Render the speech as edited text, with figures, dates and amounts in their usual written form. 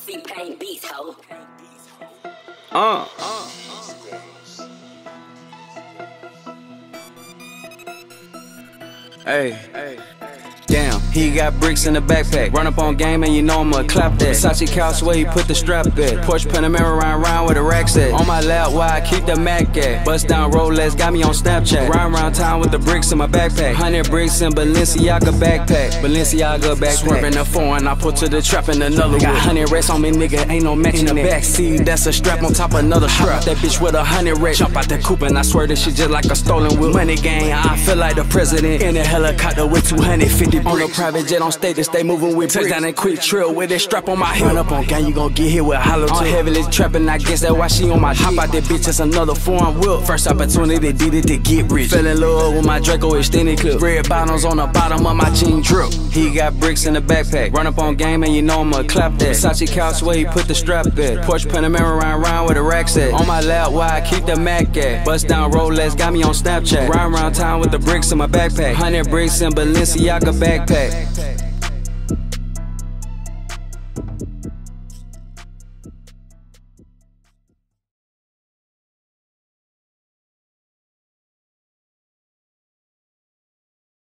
C-Pain beats, ho. Hey. Damn, he got bricks in the backpack. Run up on game and you know I'ma clap that. Versace couch where he put the strap at. Porsche Panamera round where the racks at. On my lap where I keep the Mac at. Bust down Rolex, got me on Snapchat. Ride around town with the bricks in my backpack. 100 bricks in Balenciaga backpack. Balenciaga backpack. Swerving the foreign, I put to the trap in another one. Got 100 racks on me, nigga, ain't no matching the backseat. That's a strap on top of another strap. That bitch with 100 racks. Jump out the coupe and I swear this shit just like a stolen whip. Money gang, I feel like the president. In a helicopter with 250 bricks. On a private jet on stage, they stay moving with touchdown and quick trill with that strap on my hip. Run up on gang, you gon' get hit with hollow tip. I'm heavily trapping, I guess that's why she on my dick. Hop out that bitch, it's another foreign whip. First opportunity, did it to get rich. Fell in love with my Draco extended clip. Red bottoms on the bottom of my jean drip. He got bricks in the backpack. Run up on game and you know I'ma clap that. Versace couch where he put the strap at. Porsche Panamera round where the racks at. On my lap where I keep the Mac at. Bust down Rolex, got me on Snapchat. Ride around town with the bricks in my backpack. 100 bricks in Balenciaga backpack.